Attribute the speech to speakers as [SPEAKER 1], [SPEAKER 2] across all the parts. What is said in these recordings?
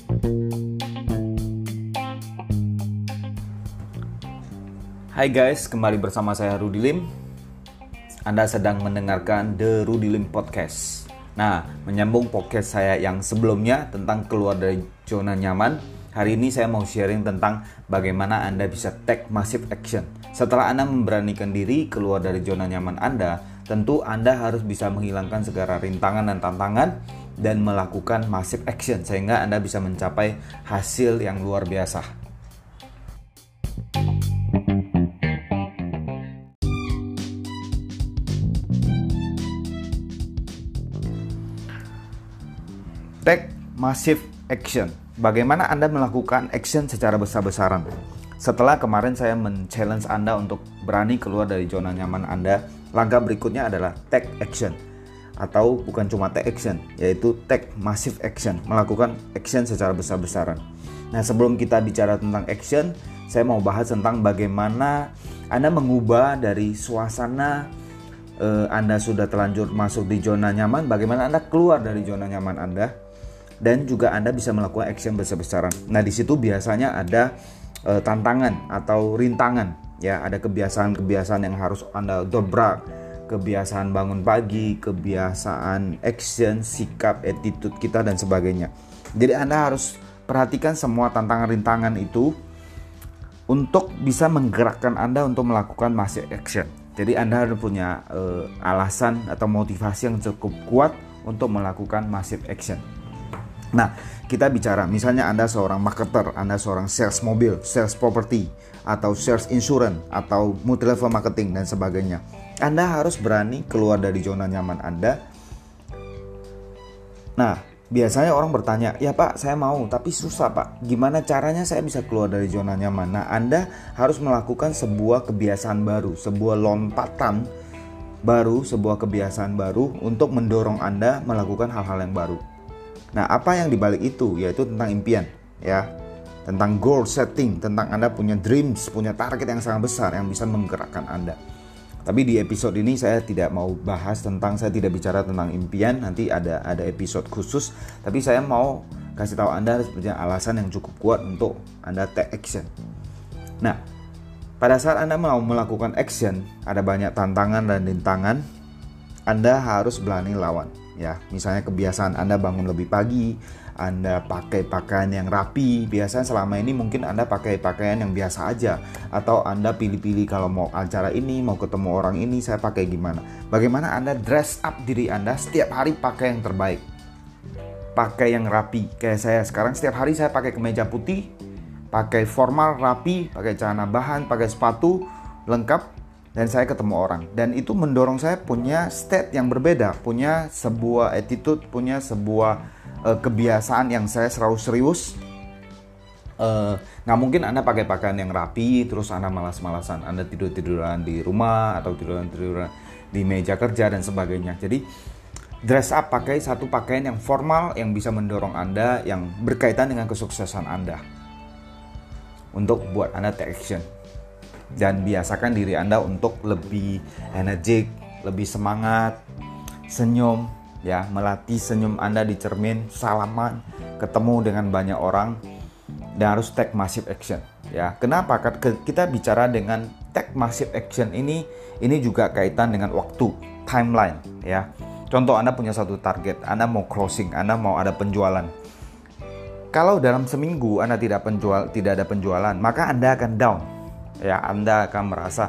[SPEAKER 1] Hai guys, kembali bersama saya Rudy Lim. Anda sedang mendengarkan The Rudy Lim Podcast. Nah, menyambung podcast saya yang sebelumnya tentang keluar dari zona nyaman. Hari ini saya mau sharing tentang bagaimana Anda bisa take massive action. Setelah Anda memberanikan diri keluar dari zona nyaman Anda, tentu Anda harus bisa menghilangkan segala rintangan dan tantangan dan melakukan massive action sehingga Anda bisa mencapai hasil yang luar biasa. Take massive action. Bagaimana Anda melakukan action secara besar-besaran? Setelah kemarin saya men-challenge Anda untuk berani keluar dari zona nyaman Anda, langkah berikutnya adalah take action. Atau bukan cuma take action, yaitu take massive action, melakukan action secara besar-besaran. Nah, sebelum kita bicara tentang action, saya mau bahas tentang bagaimana Anda mengubah dari suasana Anda sudah terlanjur masuk di zona nyaman, bagaimana Anda keluar dari zona nyaman Anda. Dan juga Anda bisa melakukan action besar-besaran. Nah, di situ biasanya ada tantangan atau rintangan. Ya, ada kebiasaan-kebiasaan yang harus Anda dobrak. Kebiasaan bangun pagi, kebiasaan action, sikap, attitude kita dan sebagainya. Jadi Anda harus perhatikan semua tantangan-rintangan itu untuk bisa menggerakkan Anda untuk melakukan massive action. Jadi Anda harus punya alasan atau motivasi yang cukup kuat untuk melakukan massive action. Nah, kita bicara misalnya Anda seorang marketer, Anda seorang sales mobil, sales property, atau sales insurance, atau multi level marketing dan sebagainya. Anda harus berani keluar dari zona nyaman Anda. Nah, biasanya orang bertanya, ya Pak, saya mau, tapi susah Pak. Gimana caranya saya bisa keluar dari zona nyaman? Nah, Anda harus melakukan sebuah kebiasaan baru, sebuah lompatan baru, sebuah kebiasaan baru untuk mendorong Anda melakukan hal-hal yang baru. Nah, apa yang dibalik itu? Yaitu tentang impian, ya, tentang goal setting, tentang Anda punya dreams, punya target yang sangat besar yang bisa menggerakkan Anda. Tapi di episode ini saya tidak mau bahas tentang, saya tidak bicara tentang impian. Nanti ada episode khusus. Tapi saya mau kasih tahu Anda harus punya alasan yang cukup kuat untuk Anda take action. Nah, pada saat Anda mau melakukan action, ada banyak tantangan dan rintangan. Anda harus berani lawan. Ya, misalnya kebiasaan Anda bangun lebih pagi, Anda pakai pakaian yang rapi. Biasanya selama ini mungkin Anda pakai pakaian yang biasa aja, atau Anda pilih-pilih kalau mau acara ini, mau ketemu orang ini, saya pakai gimana. Bagaimana Anda dress up diri Anda setiap hari pakai yang terbaik, pakai yang rapi. Kayak saya sekarang setiap hari saya pakai kemeja putih, pakai formal rapi, pakai celana bahan, pakai sepatu lengkap. Dan saya ketemu orang, dan itu mendorong saya punya state yang berbeda, punya sebuah attitude, punya sebuah kebiasaan yang saya selalu serius. Nggak mungkin Anda pakai pakaian yang rapi terus Anda malas-malasan, Anda tidur-tiduran di rumah atau tiduran-tiduran di meja kerja dan sebagainya. Jadi dress up, pakai satu pakaian yang formal yang bisa mendorong Anda, yang berkaitan dengan kesuksesan Anda untuk buat Anda take action. Dan biasakan diri Anda untuk lebih energik, lebih semangat, senyum, ya, melatih senyum Anda di cermin, salaman, ketemu dengan banyak orang, dan harus take massive action. Ya, kenapa? Kita bicara dengan take massive action ini juga kaitan dengan waktu, timeline, ya. Contoh, Anda punya satu target, Anda mau closing, Anda mau ada penjualan. Kalau dalam seminggu Anda tidak ada penjualan, maka Anda akan down. Ya, Anda akan merasa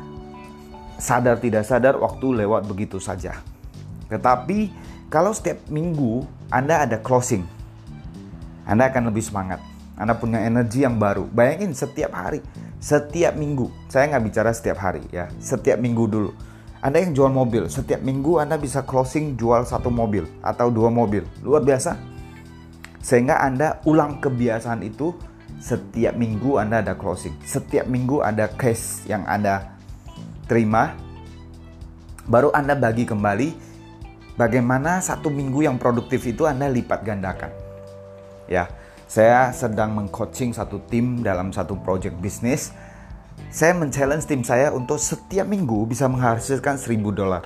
[SPEAKER 1] sadar tidak sadar waktu lewat begitu saja. Tetapi kalau setiap minggu Anda ada closing, Anda akan lebih semangat. Anda punya energi yang baru. Bayangin setiap hari, setiap minggu. Saya nggak bicara setiap hari ya, setiap minggu dulu. Anda yang jual mobil, setiap minggu Anda bisa closing jual 1 mobil atau 2 mobil. Luar biasa. Sehingga Anda ulang kebiasaan itu. Setiap minggu Anda ada closing, setiap minggu ada cash yang Anda terima. Baru Anda bagi kembali bagaimana 1 minggu yang produktif itu Anda lipat gandakan. Ya, saya sedang meng-coaching satu tim dalam satu project bisnis. Saya men-challenge tim saya untuk setiap minggu bisa menghasilkan $1.000.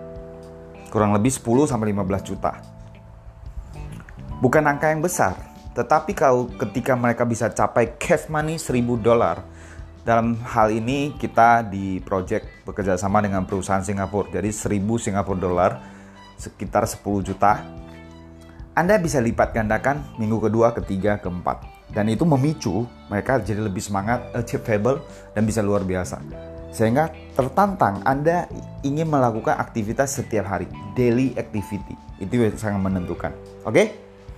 [SPEAKER 1] Kurang lebih 10-15 juta. Bukan angka yang besar, Tetapi kalau ketika mereka bisa capai cash money $1.000, dalam hal ini kita di project bekerja sama dengan perusahaan Singapura, jadi 1.000 Singapura dolar sekitar 10 juta, Anda bisa lipat gandakan minggu kedua, ketiga, keempat. Dan itu memicu mereka jadi lebih semangat, achievable, dan bisa luar biasa. Sehingga tertantang Anda ingin melakukan aktivitas setiap hari, daily activity. Itu yang sangat menentukan. Oke?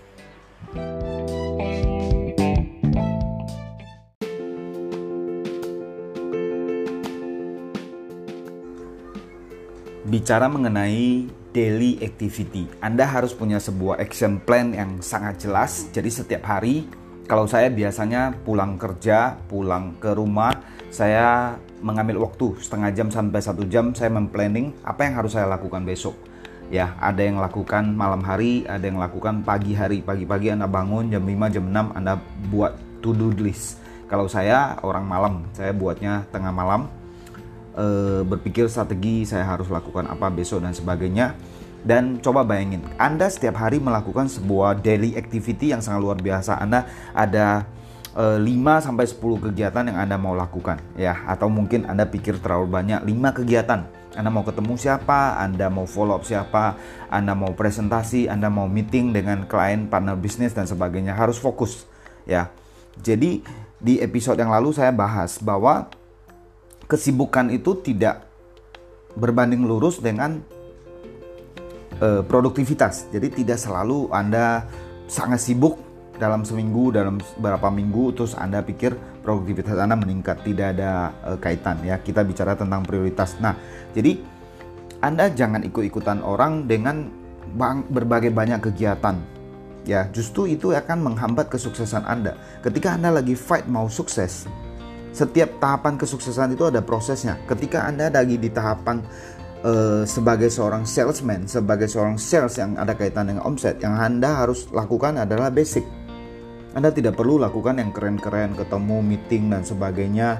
[SPEAKER 1] Bicara mengenai daily activity, Anda harus punya sebuah action plan yang sangat jelas. Jadi setiap hari, kalau saya biasanya pulang kerja, pulang ke rumah, saya mengambil waktu setengah jam sampai 1 jam, saya memplanning apa yang harus saya lakukan besok. Ya, ada yang lakukan malam hari, ada yang lakukan pagi hari. Pagi-pagi Anda bangun jam 5, jam 6, Anda buat to-do list. Kalau saya orang malam, saya buatnya tengah malam. Berpikir strategi saya harus lakukan apa besok dan sebagainya. Dan coba bayangin, Anda setiap hari melakukan sebuah daily activity yang sangat luar biasa. Anda ada 5-10 kegiatan yang Anda mau lakukan, ya. Atau mungkin Anda pikir terlalu banyak, 5 kegiatan. Anda mau ketemu siapa, Anda mau follow up siapa, Anda mau presentasi, Anda mau meeting dengan klien, partner bisnis dan sebagainya. Harus fokus, ya. Jadi di episode yang lalu saya bahas bahwa kesibukan itu tidak berbanding lurus dengan produktivitas. Jadi tidak selalu Anda sangat sibuk dalam seminggu, dalam beberapa minggu, terus Anda pikir produktivitas Anda meningkat. Tidak ada kaitan, ya. Kita bicara tentang prioritas. Nah, jadi Anda jangan ikut-ikutan orang dengan berbagai banyak kegiatan. Ya, justru itu akan menghambat kesuksesan Anda. Ketika Anda lagi fight mau sukses, setiap tahapan kesuksesan itu ada prosesnya. Ketika Anda lagi di tahapan sebagai seorang salesman, sebagai seorang sales yang ada kaitan dengan omset, yang Anda harus lakukan adalah basic. Anda tidak perlu lakukan yang keren-keren, ketemu, meeting dan sebagainya.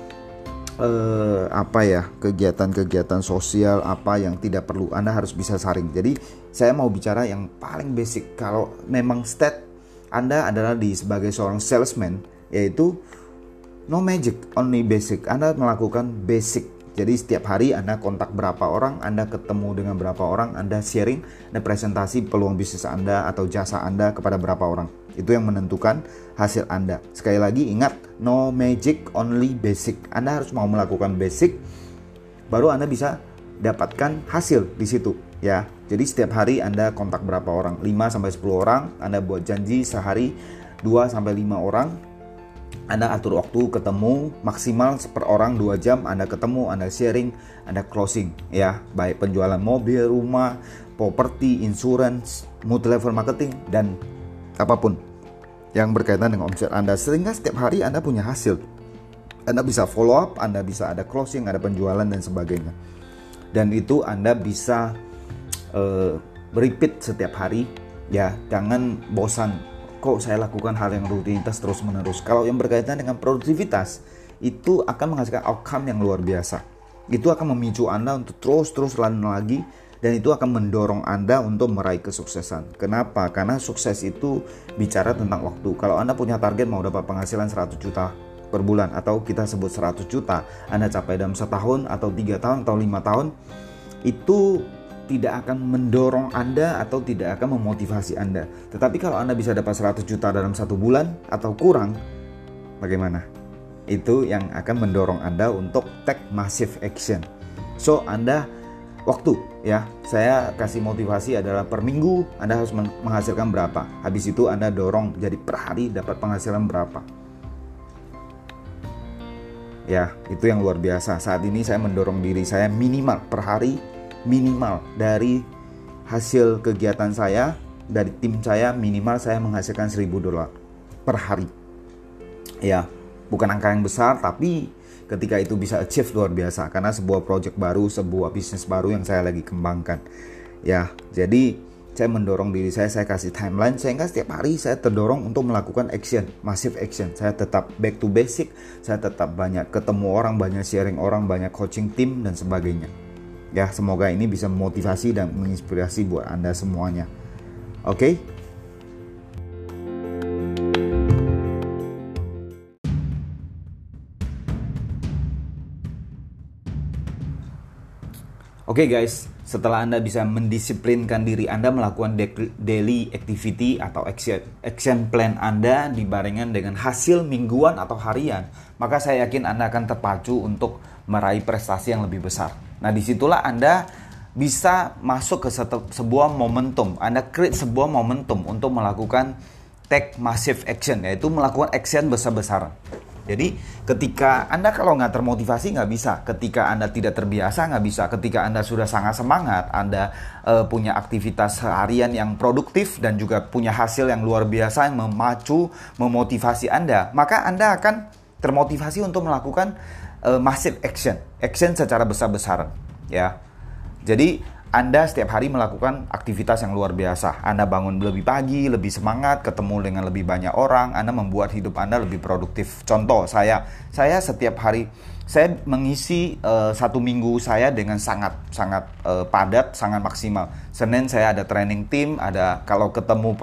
[SPEAKER 1] Kegiatan-kegiatan sosial apa yang tidak perlu. Anda harus bisa saring. Jadi saya mau bicara yang paling basic. Kalau memang state Anda adalah sebagai seorang salesman, yaitu no magic, only basic. Anda melakukan basic. Jadi setiap hari Anda kontak berapa orang, Anda ketemu dengan berapa orang, Anda sharing dan presentasi peluang bisnis Anda atau jasa Anda kepada berapa orang. Itu yang menentukan hasil Anda. Sekali lagi ingat, no magic, only basic. Anda harus mau melakukan basic, baru Anda bisa dapatkan hasil di situ, ya. Jadi setiap hari Anda kontak berapa orang, 5-10 orang, Anda buat janji sehari 2-5 orang. Anda atur waktu ketemu maksimal per orang 2 jam. Anda ketemu, Anda sharing, Anda closing, ya. Baik penjualan mobil, rumah, properti, insurance, multi level marketing dan apapun yang berkaitan dengan omset Anda. Sehingga setiap hari Anda punya hasil. Anda bisa follow up, Anda bisa ada closing, ada penjualan dan sebagainya. Dan itu Anda bisa repeat setiap hari, ya. Jangan bosan. Kok saya lakukan hal yang rutinitas terus menerus. Kalau yang berkaitan dengan produktivitas, itu akan menghasilkan outcome yang luar biasa. Itu akan memicu Anda untuk terus lagi, dan itu akan mendorong Anda untuk meraih kesuksesan. Kenapa? Karena sukses itu bicara tentang waktu. Kalau Anda punya target mau dapat penghasilan 100 juta per bulan, atau kita sebut 100 juta, Anda capai dalam 1 tahun atau 3 tahun atau 5 tahun, itu tidak akan mendorong Anda atau tidak akan memotivasi Anda. Tetapi kalau Anda bisa dapat 100 juta dalam 1 bulan atau kurang, bagaimana? Itu yang akan mendorong Anda untuk take massive action. So, Anda waktu, ya. Saya kasih motivasi adalah per minggu Anda harus menghasilkan berapa. Habis itu Anda dorong jadi per hari dapat penghasilan berapa. Ya, itu yang luar biasa. Saat ini saya mendorong diri saya minimal per hari, minimal dari hasil kegiatan saya, dari tim saya, minimal saya menghasilkan $1.000 per hari. Ya, bukan angka yang besar, tapi ketika itu bisa achieve luar biasa, karena sebuah project baru, sebuah bisnis baru yang saya lagi kembangkan. Ya, jadi saya mendorong diri saya kasih timeline, sehingga setiap hari saya terdorong untuk melakukan action, massive action. Saya tetap back to basic, saya tetap banyak ketemu orang, banyak sharing orang, banyak coaching tim dan sebagainya. Ya, semoga ini bisa memotivasi dan menginspirasi buat Anda semuanya. Oke? Oke guys, setelah Anda bisa mendisiplinkan diri Anda melakukan daily activity atau action plan Anda dibarengan dengan hasil mingguan atau harian, maka saya yakin Anda akan terpacu untuk meraih prestasi yang lebih besar. Nah, disitulah Anda bisa masuk ke sebuah momentum. Anda create sebuah momentum untuk melakukan take massive action, yaitu melakukan action besar-besaran. Jadi ketika Anda kalau nggak termotivasi nggak bisa, ketika Anda tidak terbiasa nggak bisa, ketika Anda sudah sangat semangat, Anda punya aktivitas harian yang produktif dan juga punya hasil yang luar biasa yang memacu, memotivasi Anda, maka Anda akan termotivasi untuk melakukan massive action secara besar-besaran, ya. Jadi Anda setiap hari melakukan aktivitas yang luar biasa. Anda bangun lebih pagi, lebih semangat, ketemu dengan lebih banyak orang. Anda membuat hidup Anda lebih produktif. Contoh, saya setiap hari saya mengisi satu minggu saya dengan sangat padat, sangat maksimal. Senin saya ada training tim, ada kalau ketemu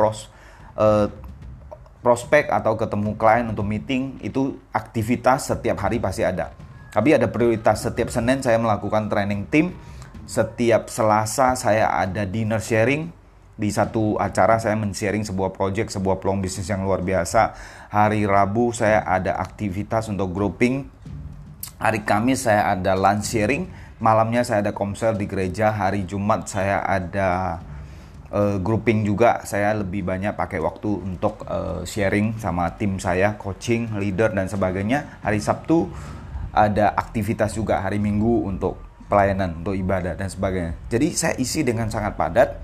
[SPEAKER 1] prospek atau ketemu klien untuk meeting, itu aktivitas setiap hari pasti ada. Tapi ada prioritas. Setiap Senin saya melakukan training tim. Setiap Selasa saya ada dinner sharing. Di satu acara saya men-sharing sebuah project, sebuah peluang bisnis yang luar biasa. Hari Rabu saya ada aktivitas untuk grouping. Hari Kamis saya ada lunch sharing. Malamnya saya ada komsel di gereja. Hari Jumat saya ada grouping juga. Saya lebih banyak pakai waktu untuk sharing sama tim saya, coaching, leader dan sebagainya. Hari Sabtu ada aktivitas juga. Hari Minggu untuk pelayanan, untuk ibadah dan sebagainya. Jadi saya isi dengan sangat padat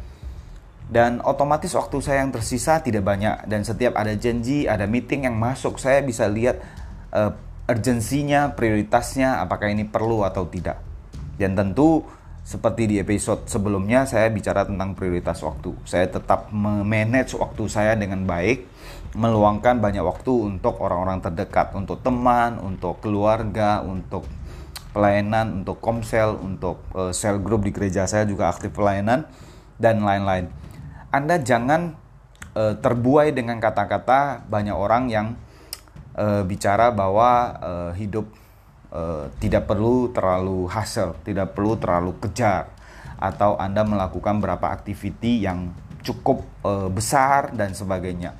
[SPEAKER 1] dan otomatis waktu saya yang tersisa tidak banyak, dan setiap ada janji, ada meeting yang masuk, saya bisa lihat urgensinya, prioritasnya, apakah ini perlu atau tidak. Dan tentu seperti di episode sebelumnya saya bicara tentang prioritas waktu. Saya tetap memanage waktu saya dengan baik, meluangkan banyak waktu untuk orang-orang terdekat, untuk teman, untuk keluarga, untuk pelayanan, untuk komsel, untuk cell group di gereja saya juga aktif pelayanan dan lain-lain. Anda jangan terbuai dengan kata-kata banyak orang yang bicara bahwa hidup tidak perlu terlalu hustle, tidak perlu terlalu kejar, atau Anda melakukan berapa activity yang cukup besar dan sebagainya.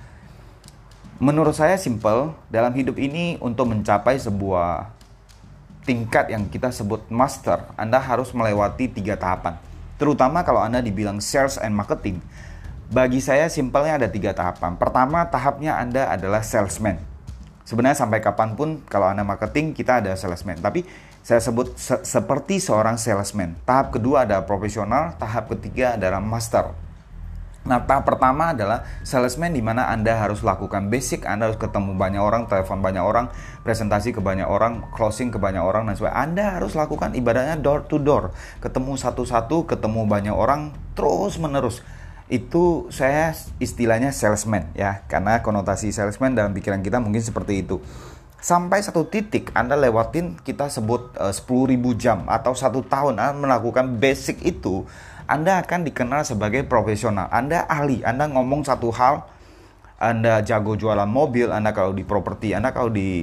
[SPEAKER 1] Menurut saya simple, dalam hidup ini untuk mencapai sebuah tingkat yang kita sebut master, Anda harus melewati 3 tahapan. Terutama kalau Anda dibilang sales and marketing, bagi saya simpelnya ada 3 tahapan. Pertama, tahapnya Anda adalah salesman. Sebenarnya sampai kapanpun kalau Anda marketing, kita ada salesman. Tapi saya sebut seperti seorang salesman. Tahap kedua ada profesional, tahap ketiga adalah master. Nah, tahap pertama adalah salesman, di mana Anda harus lakukan basic. Anda harus ketemu banyak orang, telepon banyak orang, presentasi ke banyak orang, closing ke banyak orang, dan sebagainya. Anda harus lakukan ibaratnya door to door, ketemu satu-satu, ketemu banyak orang, terus menerus. Itu saya istilahnya salesman, ya, karena konotasi salesman dalam pikiran kita mungkin seperti itu. Sampai satu titik Anda lewatin, kita sebut 10.000 jam atau 1 tahun Anda melakukan basic itu, Anda akan dikenal sebagai profesional. Anda ahli, Anda ngomong satu hal, Anda jago jualan mobil, Anda kalau di properti Anda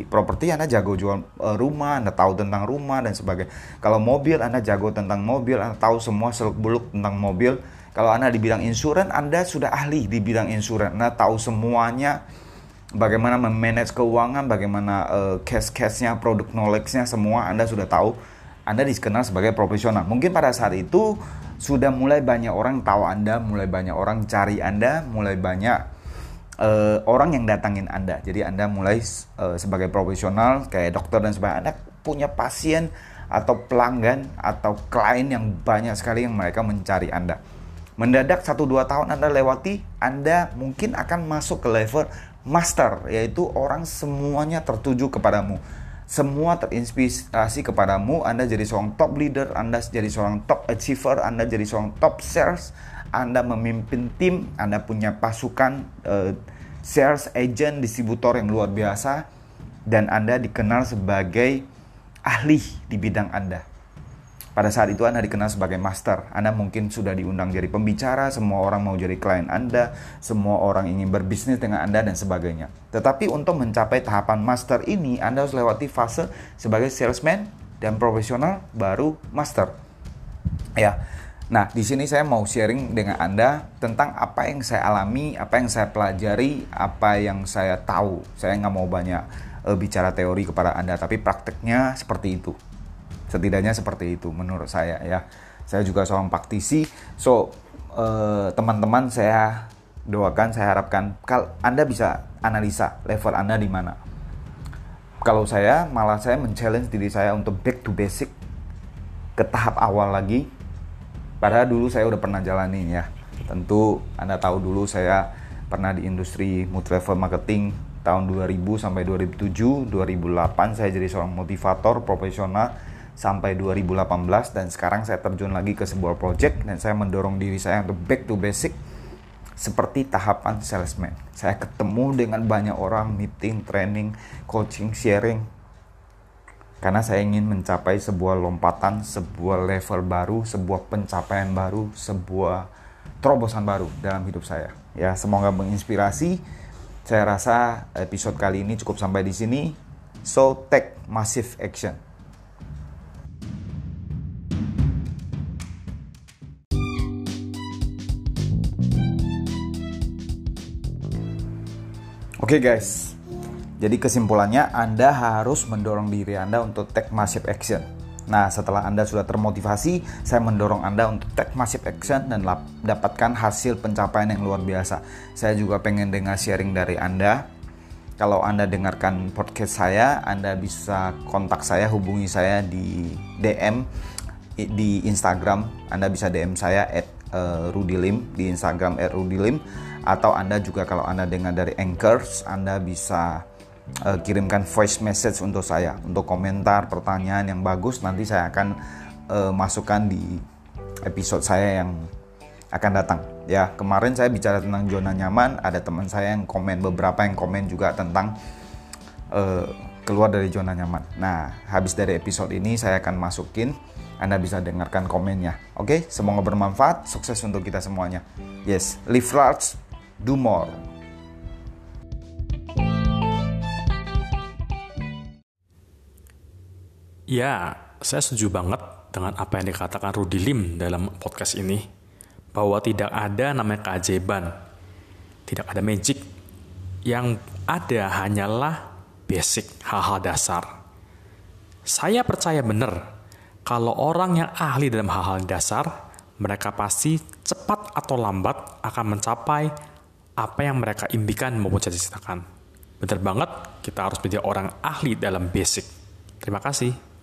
[SPEAKER 1] jago jual rumah, Anda tahu tentang rumah dan sebagainya. Kalau mobil, Anda jago tentang mobil, Anda tahu semua seluk-beluk tentang mobil. Kalau Anda di bidang insurans, Anda sudah ahli di bidang insurans. Anda tahu semuanya, bagaimana memanage keuangan, bagaimana cash-nya, produk knowledge-nya, semua Anda sudah tahu. Anda dikenal sebagai profesional. Mungkin pada saat itu sudah mulai banyak orang tahu Anda, mulai banyak orang cari Anda, mulai banyak orang yang datangin Anda. Jadi Anda mulai sebagai profesional, kayak dokter dan sebagainya. Anda punya pasien atau pelanggan atau klien yang banyak sekali yang mereka mencari Anda. Mendadak 1-2 tahun Anda lewati, Anda mungkin akan masuk ke level master, yaitu orang semuanya tertuju kepadamu. Semua terinspirasi kepadamu. Anda jadi seorang top leader, Anda jadi seorang top achiever, Anda jadi seorang top sales, Anda memimpin tim, Anda punya pasukan sales agent, distributor yang luar biasa, dan Anda dikenal sebagai ahli di bidang Anda. Pada saat itu Anda dikenal sebagai master. Anda mungkin sudah diundang jadi pembicara, semua orang mau jadi klien Anda, semua orang ingin berbisnis dengan Anda dan sebagainya. Tetapi untuk mencapai tahapan master ini, Anda harus lewati fase sebagai salesman dan profesional baru master. Ya. Nah, di sini saya mau sharing dengan Anda tentang apa yang saya alami, apa yang saya pelajari, apa yang saya tahu. Saya nggak mau banyak bicara teori kepada Anda, tapi prakteknya seperti itu. Setidaknya seperti itu menurut saya ya. Saya juga seorang praktisi, so teman-teman saya doakan, saya harapkan Anda bisa analisa level Anda di mana. Kalau saya men-challenge diri saya untuk back to basic, ke tahap awal lagi. Padahal dulu saya udah pernah jalanin ya. Tentu Anda tahu dulu saya pernah di industri multi-level marketing tahun 2000 sampai 2007, 2008 saya jadi seorang motivator profesional sampai 2018, dan sekarang saya terjun lagi ke sebuah project dan saya mendorong diri saya untuk back to basic seperti tahapan salesman. Saya ketemu dengan banyak orang, meeting, training, coaching, sharing. Karena saya ingin mencapai sebuah lompatan, sebuah level baru, sebuah pencapaian baru, sebuah terobosan baru dalam hidup saya. Ya, semoga menginspirasi. Saya rasa episode kali ini cukup sampai di sini. So, take massive action. Oke guys. Jadi kesimpulannya, Anda harus mendorong diri Anda untuk take massive action. Nah, setelah Anda sudah termotivasi, saya mendorong Anda untuk take massive action dan dapatkan hasil pencapaian yang luar biasa. Saya juga pengen dengar sharing dari Anda. Kalau Anda dengarkan podcast saya, Anda bisa kontak saya, hubungi saya di DM di Instagram. Anda bisa DM saya @rudilim di Instagram @rudilim, atau Anda juga kalau Anda dengar dari Anchor, Anda bisa kirimkan voice message untuk saya, untuk komentar, pertanyaan yang bagus. Nanti saya akan masukkan di episode saya yang akan datang. Ya, kemarin saya bicara tentang zona nyaman, ada teman saya yang komen, beberapa yang komen juga tentang keluar dari zona nyaman. Nah, habis dari episode ini saya akan masukin, Anda bisa dengarkan komennya. Oke, semoga bermanfaat, sukses untuk kita semuanya. Yes, live large, do more.
[SPEAKER 2] Ya, saya setuju banget dengan apa yang dikatakan Rudy Lim dalam podcast ini, bahwa tidak ada namanya keajaiban, tidak ada magic. Yang ada hanyalah basic, hal-hal dasar. Saya percaya benar, kalau orang yang ahli dalam hal-hal dasar, mereka pasti cepat atau lambat akan mencapai apa yang mereka impikan maupun cita-citakan. Benar banget, kita harus menjadi orang ahli dalam basic. Terima kasih.